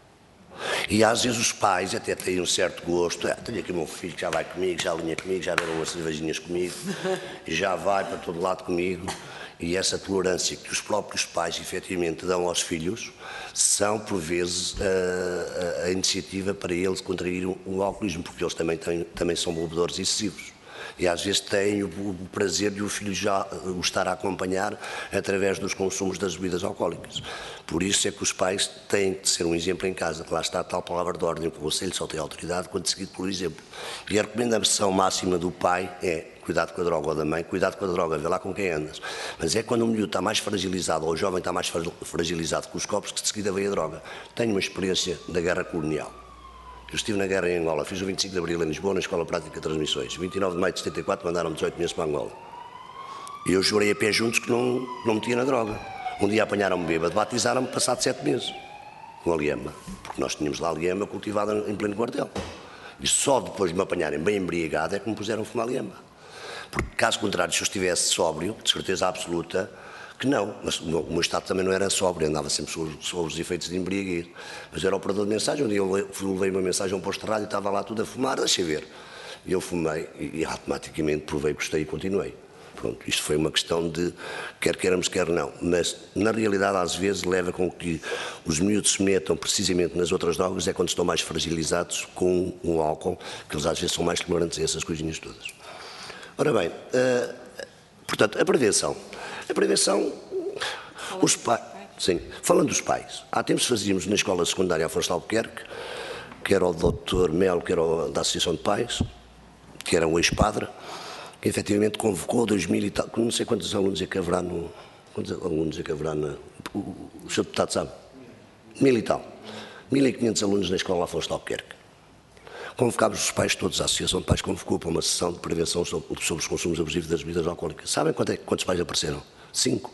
E às vezes os pais até têm um certo gosto, ah, tenho aqui o meu filho que já vai comigo, já alinha comigo, já bebe umas cervejinhas comigo, e já vai para todo lado comigo. E essa tolerância que os próprios pais efetivamente dão aos filhos são, por vezes, a, a, a iniciativa para eles contrair o, o alcoolismo, porque eles também, têm, também são bebedores excessivos. E às vezes têm o, o prazer de o filho já o estar a acompanhar através dos consumos das bebidas alcoólicas. Por isso é que os pais têm de ser um exemplo em casa, que lá está a tal palavra de ordem, o conselho só tem autoridade quando seguido pelo exemplo. E a recomendação máxima do pai é cuidado com a droga, ou da mãe, cuidado com a droga, vê lá com quem andas. Mas é quando o miúdo está mais fragilizado, ou o jovem está mais fragilizado com os copos, que de seguida vem a droga. Tenho uma experiência da guerra colonial. Eu estive na guerra em Angola, fiz o vinte e cinco de Abril em Lisboa, na Escola Prática de Transmissões. vinte e nove de maio de setenta e quatro mandaram-me dezoito meses para Angola. E eu jurei a pé juntos que não, não metia na droga. Um dia apanharam-me bêbado, batizaram-me passado sete meses, com a liema, porque nós tínhamos lá a liema cultivada em pleno quartel. E só depois de me apanharem bem embriagado é que me puseram a fumar liema. Porque, caso contrário, se eu estivesse sóbrio, de certeza absoluta, que não, mas o meu, o meu estado também não era sóbrio, andava sempre sob, sob os efeitos de embriaguez. Mas era operador de mensagem, um dia eu levei uma mensagem a um posto de rádio, estava lá tudo a fumar, deixei ver. E eu fumei e, e automaticamente provei, gostei e continuei. Pronto, isto foi uma questão de quer queiramos, quer não. Mas, na realidade, às vezes leva com que os miúdos se metam precisamente nas outras drogas, é quando estão mais fragilizados com o álcool, que eles às vezes são mais tolerantes a essas coisinhas todas. Ora bem, uh, portanto, a prevenção. A prevenção, os pais, sim, falando dos pais, há tempos fazíamos na escola secundária Afonso de Albuquerque, que era o doutor Melo, que era o da Associação de Pais, que era um ex-padre, que efetivamente convocou dois mil e tal, não sei quantos alunos é que haverá no, quantos alunos é que haverá na, o, o senhor deputado sabe? Mil e tal, mil e quinhentos alunos na escola Afonso de Albuquerque. Convocámos os pais todos, a Associação de Pais convocou para uma sessão de prevenção sobre, sobre os consumos abusivos das bebidas alcoólicas. Sabem quanto é, quantos pais apareceram? Cinco.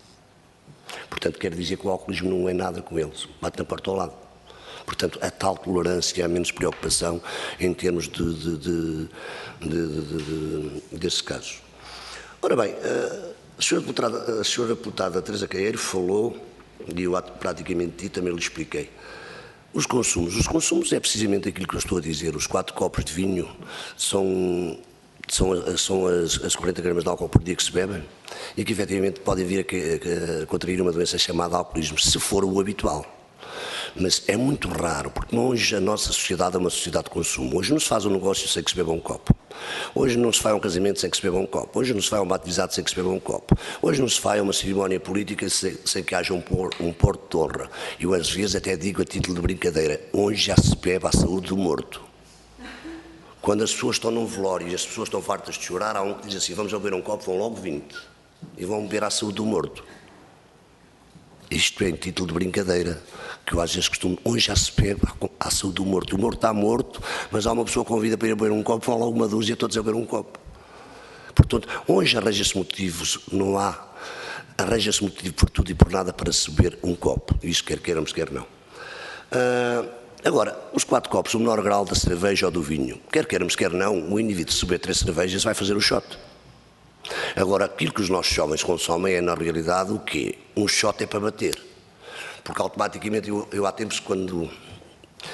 Portanto, quer dizer que o alcoolismo não é nada com eles, bate na porta ao lado. Portanto, a tal tolerância, a menos preocupação em termos de, de, de, de, de, de, desses casos. Ora bem, a senhora deputada, a senhora deputada Teresa Caeiro falou, e eu praticamente também lhe expliquei, os consumos. Os consumos é precisamente aquilo que eu estou a dizer. Os quatro copos de vinho são, são, são as, as quarenta gramas de álcool por dia que se bebem e que efetivamente podem vir a, a, a contrair uma doença chamada alcoolismo, se for o habitual. Mas é muito raro, porque hoje a nossa sociedade é uma sociedade de consumo. Hoje não se faz um negócio sem que se beba um copo. Hoje não se faz um casamento sem que se beba um copo. Hoje não se faz um batizado sem que se beba um copo. Hoje não se faz uma cerimónia política sem, sem que haja um, por, um porto de honra. Eu às vezes até digo a título de brincadeira, hoje já se bebe à saúde do morto. Quando as pessoas estão num velório e as pessoas estão fartas de chorar, há um que diz assim, vamos beber um copo, vão logo vinte. E vão beber à saúde do morto. Isto é em título de brincadeira, que eu às vezes costumo, hoje já se bebe à saúde do morto. O morto está morto, mas há uma pessoa que convida para ir beber um copo, vão logo uma dúzia, todos a beber um copo. Portanto, hoje arranja-se motivos, não há, arranja-se motivo por tudo e por nada para se beber um copo. Isso quer queiramos, quer não. Uh, agora, os quatro copos, o menor grau da cerveja ou do vinho, quer queiramos, quer não, o indivíduo se beber três cervejas vai fazer o shot. Agora, aquilo que os nossos jovens consomem é, na realidade, o quê? Um shot é para bater. Porque automaticamente, eu, eu há tempos, quando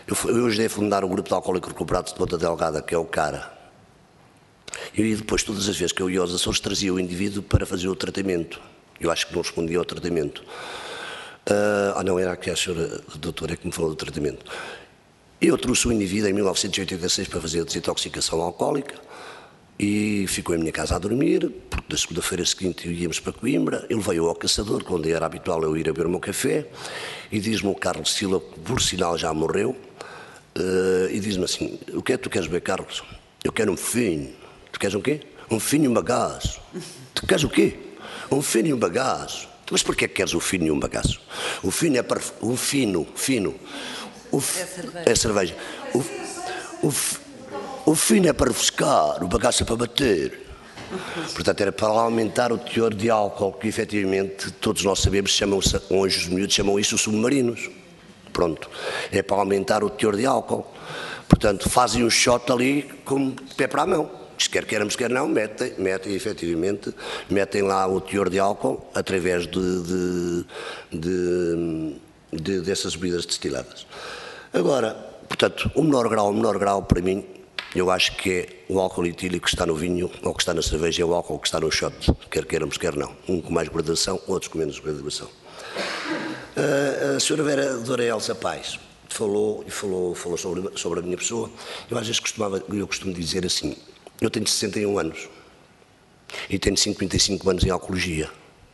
Eu, eu ajudei a fundar o grupo de alcoólicos recuperados de Ponta Delgada, que é o CARA. E depois, todas as vezes que eu ia aos Açores, trazia o indivíduo para fazer o tratamento. Eu acho que não respondia ao tratamento. Uh, ah, não, era aqui a senhora a doutora que me falou do tratamento. Eu trouxe o indivíduo em mil novecentos e oitenta e seis para fazer a desintoxicação alcoólica e ficou em minha casa a dormir, porque na segunda-feira seguinte íamos para Coimbra. Eu levei-o ao Caçador, onde era habitual eu ir a beber o meu café, e diz-me o Carlos Silva, que por sinal já morreu, uh, e diz-me assim: o que é que tu queres beber, Carlos? Eu quero um finho. Tu queres um quê? Um finho e um bagaço. Tu queres o quê? Um fino e um bagaço. Mas porquê que queres o fino e um bagaço? O fino é para... O fino, fino. O f... É cerveja. É cerveja. O, o, f... o fino é para refrescar, o bagaço é para bater. Portanto, era para aumentar o teor de álcool, que efetivamente todos nós sabemos, chamam hoje os miúdos chamam isso submarinos. Pronto. É para aumentar o teor de álcool. Portanto, fazem um shot ali com o pé para a mão. Quer queiramos, quer não, metem, metem efetivamente, metem lá o teor de álcool através de, de, de, de, dessas bebidas destiladas. Agora, portanto, o menor grau, o menor grau para mim, eu acho que é o álcool etílico que está no vinho ou que está na cerveja, é o álcool que está no shot, quer queiramos, quer não. Um com mais graduação, outros com menos graduação. A, a senhora vereadora Elsa Paes falou, falou, falou sobre, sobre a minha pessoa. Eu às vezes costumava, eu costumo dizer assim: eu tenho sessenta e um anos e tenho cinquenta e cinco anos em alcoologia.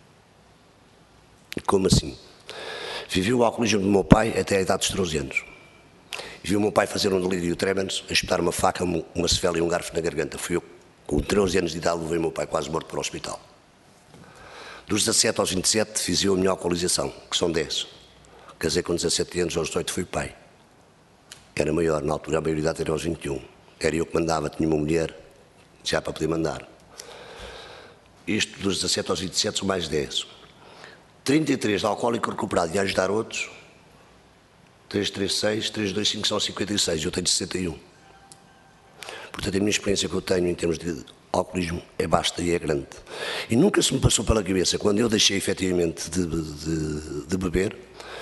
Como assim? Vivi o alcoolismo do meu pai até a idade dos treze anos. Vi o meu pai fazer um delírio tremens, a espetar uma faca, uma cevela e um garfo na garganta. Fui eu, com treze anos de idade, levei o meu pai quase morto para o hospital. Dos dezassete aos vinte e sete fiz eu a minha alcoolização, que são dez. Casei com dezassete anos, aos dezoito fui pai. Era maior, na altura a maioridade era aos vinte e um. Era eu que mandava, tinha uma mulher já para poder mandar. Isto dos dezassete aos vinte e sete são mais dez. trinta e três de alcoólico recuperado e a ajudar outros. trezentos e trinta e seis, trezentos e vinte e cinco são cinquenta e seis, eu tenho sessenta e um. Portanto, a minha experiência que eu tenho em termos de alcoolismo é vasta e é grande. E nunca se me passou pela cabeça, quando eu deixei efetivamente de, de, de beber.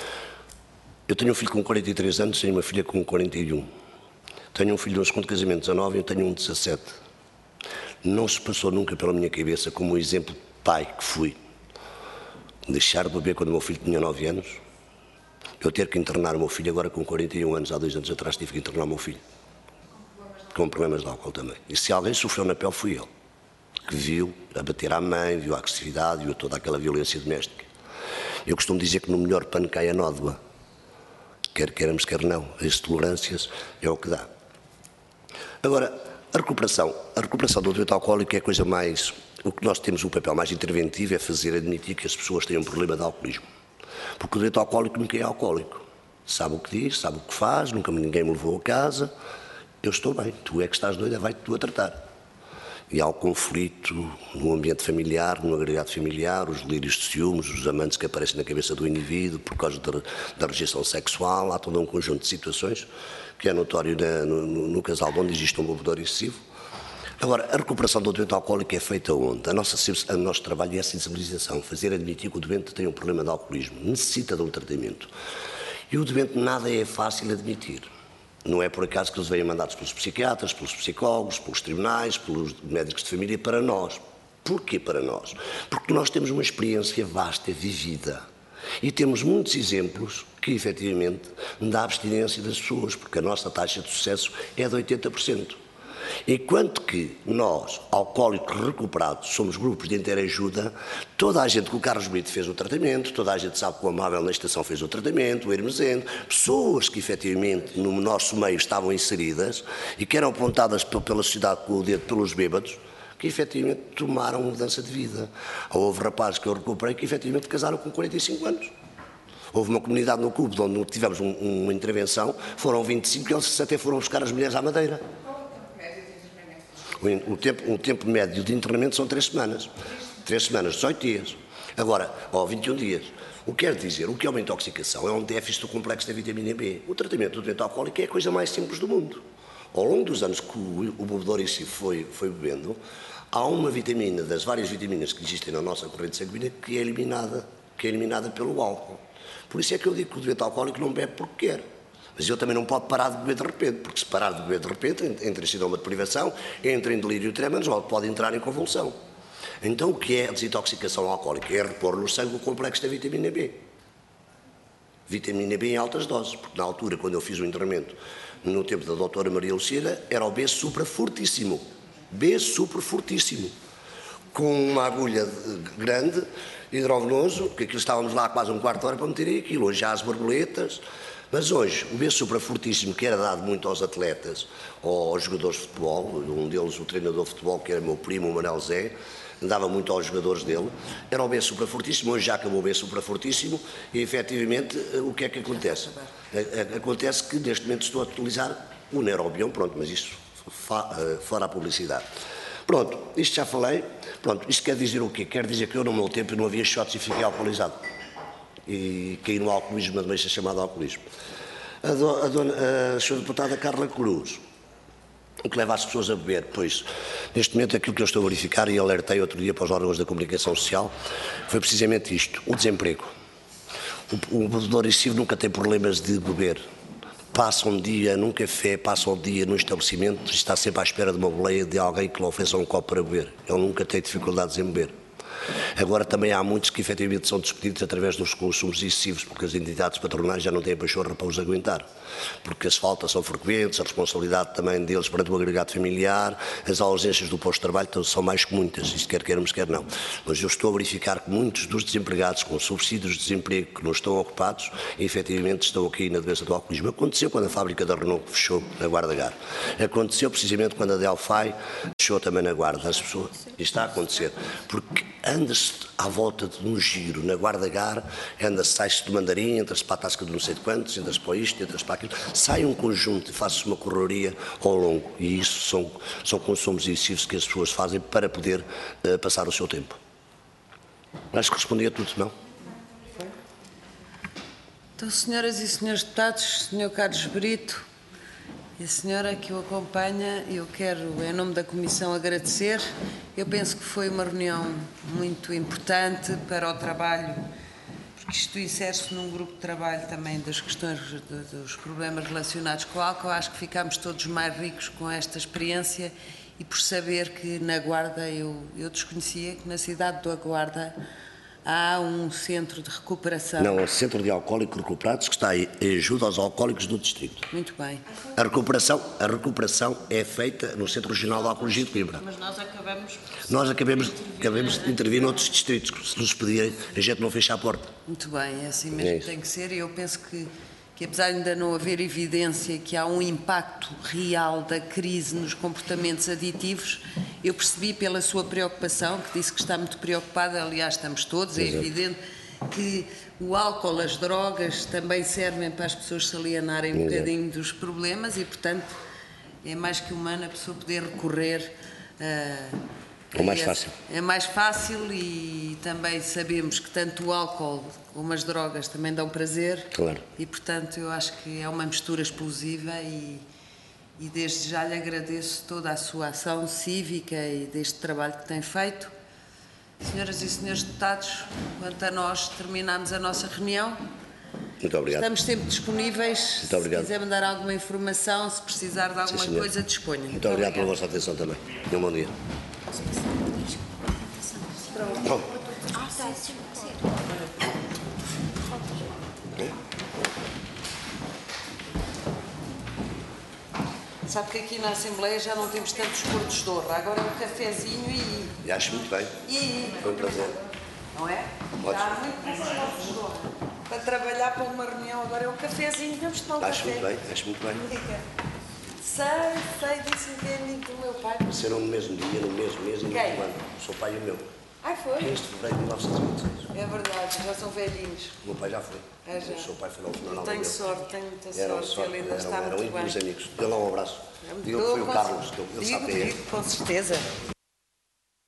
Eu tenho um filho com quarenta e três anos, tenho uma filha com quarenta e um. Tenho um filho de um segundo casamento, dezanove, e eu tenho um de dezassete. Não se passou nunca pela minha cabeça, como um exemplo de pai que fui, deixar de beber quando o meu filho tinha nove anos, eu ter que internar o meu filho agora com quarenta e um anos, há dois anos atrás tive que internar o meu filho, com problemas de álcool também. E se alguém sofreu na pele foi ele, que viu a bater à mãe, viu a agressividade, viu toda aquela violência doméstica. Eu costumo dizer que no melhor pano cai a nódoa, quer queiramos, quer não, as tolerâncias é o que dá. Agora, a recuperação, a recuperação do doente alcoólico é a coisa mais, o que nós temos o papel mais interventivo é fazer admitir que as pessoas têm um problema de alcoolismo. Porque o doente alcoólico nunca é alcoólico. Sabe o que diz, sabe o que faz, nunca ninguém me levou a casa. Eu estou bem, tu é que estás doida, vai-te tu a tratar. E há o conflito no ambiente familiar, no agregado familiar, os delírios de ciúmes, os amantes que aparecem na cabeça do indivíduo por causa da, da rejeição sexual, há todo um conjunto de situações que é notório na, no, no, no casal onde existe um bebedor excessivo. Agora, a recuperação do doente alcoólico é feita onde? A nossa, a nosso trabalho é a sensibilização, fazer admitir que o doente tem um problema de alcoolismo, necessita de um tratamento. E o doente nada é fácil admitir. Não é por acaso que eles vêm mandados pelos psiquiatras, pelos psicólogos, pelos tribunais, pelos médicos de família para nós. Porquê para nós? Porque nós temos uma experiência vasta, vivida. E temos muitos exemplos que, efetivamente, dá abstinência das pessoas, porque a nossa taxa de sucesso é de oitenta por cento. Enquanto que nós, alcoólicos recuperados, somos grupos de interajuda, toda a gente que o Carlos Brito fez o tratamento, toda a gente sabe que o Amável na estação fez o tratamento, o Hermeseno, pessoas que efetivamente no nosso meio estavam inseridas e que eram apontadas pela sociedade com o dedo pelos bêbados, que efetivamente tomaram mudança de vida. Houve rapazes que eu recuperei que efetivamente casaram com quarenta e cinco anos. Houve uma comunidade no Cubo onde tivemos um, uma intervenção, foram vinte e cinco e eles até foram buscar as mulheres à Madeira. O tempo, o tempo médio de internamento são três semanas. Três semanas, dezoito dias. Agora, ó, vinte e um dias. O que quer dizer, o que é uma intoxicação? É um déficit do complexo da vitamina B. O tratamento do doente alcoólico é a coisa mais simples do mundo. Ao longo dos anos que o, o bebedor em si foi, foi bebendo, há uma vitamina, das várias vitaminas que existem na nossa corrente sanguínea, que é eliminada, que é eliminada pelo álcool. Por isso é que eu digo que o doente alcoólico não bebe porque quer. Mas eu também não posso parar de beber de repente, porque se parar de beber de repente, entra em sintoma de privação, entra em delírio tremens ou pode entrar em convulsão. Então, o que é a desintoxicação alcoólica? É repor no sangue o complexo da vitamina B. Vitamina B em altas doses, porque na altura, quando eu fiz o internamento, no tempo da doutora Maria Lucida, era o B supra fortíssimo. B supra fortíssimo. Com uma agulha grande, hidrovenoso, porque aquilo estávamos lá quase um quarto de hora para meter aquilo. Hoje já as borboletas. Mas hoje, o B supra fortíssimo, que era dado muito aos atletas, ou aos jogadores de futebol, um deles, o treinador de futebol, que era meu primo, o Manuel Zé, dava muito aos jogadores dele, era o B supra fortíssimo, hoje já acabou o B supra fortíssimo, e efetivamente, o que é que acontece? Acontece que neste momento estou a utilizar o Neurobion, pronto, mas isso fora a publicidade. Pronto, isto já falei, pronto, isto quer dizer o quê? Quer dizer que eu no meu tempo não havia shots e fiquei alcoolizado. E caí no alcoolismo, uma doença chamada alcoolismo. A, do, a, dona, a senhora deputada Carla Cruz, o que leva as pessoas a beber? Pois, neste momento, aquilo que eu estou a verificar, e alertei outro dia para os órgãos da comunicação social, foi precisamente isto, o desemprego. O, o bebedor excessivo nunca tem problemas de beber. Passa um dia num café, passa um dia num estabelecimento, está sempre à espera de uma boleia de alguém que lhe ofereça um copo para beber. Ele nunca tem dificuldades em beber. Agora também há muitos que efetivamente são despedidos através dos consumos excessivos, porque as entidades patronais já não têm a pachorra para os aguentar, porque as faltas são frequentes, a responsabilidade também deles perante o agregado familiar, as ausências do posto de trabalho são mais que muitas, isto quer queiramos, quer não. Mas eu estou a verificar que muitos dos desempregados com subsídios de desemprego que não estão ocupados, efetivamente estão aqui na doença do alcoolismo. Aconteceu quando a fábrica da Renault fechou na Guarda Gar. Aconteceu precisamente quando a Delphi fechou também na Guarda. As pessoas, isto está a acontecer, porque anda-se à volta de um giro na Guarda Gar, anda-se, sai-se de mandarim, entra-se para a tasca de não sei de quantos, entra-se para isto, entra-se para aquilo, sai um conjunto e faz-se uma correria ao longo. E isso são, são consumos excessivos que as pessoas fazem para poder uh, passar o seu tempo. Acho que respondi a tudo, não? Então, senhoras e senhores deputados, senhor Carlos Brito e a senhora que o acompanha, eu quero, em nome da Comissão, agradecer. Eu penso que foi uma reunião muito importante para o trabalho, porque isto insere-se num grupo de trabalho também das questões, dos problemas relacionados com o álcool. Acho que ficámos todos mais ricos com esta experiência e por saber que na Guarda, eu, eu desconhecia que na cidade da Guarda há um centro de recuperação. Não, é um centro de alcoólicos recuperados que está em ajuda aos alcoólicos do distrito. Muito bem. A recuperação, a recuperação é feita no Centro Regional de Alcoologia de Coimbra. Mas nós acabamos... Nós acabamos, acabamos de intervir noutros distritos, se nos pedirem, a gente não fecha a porta. Muito bem, é assim mesmo É que tem que ser, e eu penso que, que apesar de ainda não haver evidência que há um impacto real da crise nos comportamentos aditivos, eu percebi pela sua preocupação, que disse que está muito preocupada, aliás estamos todos, é Exato. evidente que o álcool, as drogas também servem para as pessoas se alienarem um Exato. bocadinho dos problemas e, portanto, é mais que humano a pessoa poder recorrer a... É mais fácil. É mais fácil e também sabemos que tanto o álcool como as drogas também dão prazer. Claro. E, portanto, eu acho que é uma mistura explosiva e, e desde já lhe agradeço toda a sua ação cívica e deste trabalho que tem feito. Senhoras e senhores deputados, quanto a nós, terminamos a nossa reunião. Muito obrigado. Estamos sempre disponíveis. Muito obrigado. Se quiser me dar alguma informação, se precisar de alguma Sim, coisa, disponha. Muito, Muito obrigado pela vossa atenção também. E um bom dia. Bom. Sabe que aqui na Assembleia já não temos tantos cortes de honra. Agora é um cafezinho e... E acho muito bem. E... Foi um prazer. Não é? Ótimo. Já há muito mais cortes de honra. Para trabalhar para uma reunião, agora é um cafezinho. Vamos tomar um Acho café. muito bem, acho muito bem. Diga. Sei, sei, disse-me que é amigo do meu pai. Nasceram no mesmo dia, no mesmo mês e no Quem? mesmo ano. O seu pai e o meu. Ai, foi? quinze de fevereiro de mil novecentos e vinte e seis. É verdade, já são velhinhos. O meu pai já foi. É, já. O seu pai foi no funeral Tenho dele. sorte, tenho muita Eram sorte. sorte, Ele ainda eram, está eram muito íntimos bem. amigos. Dê lá um abraço. Diga que Dou foi o com- Carlos, que ele Digo, sabe quem é. digo, com certeza.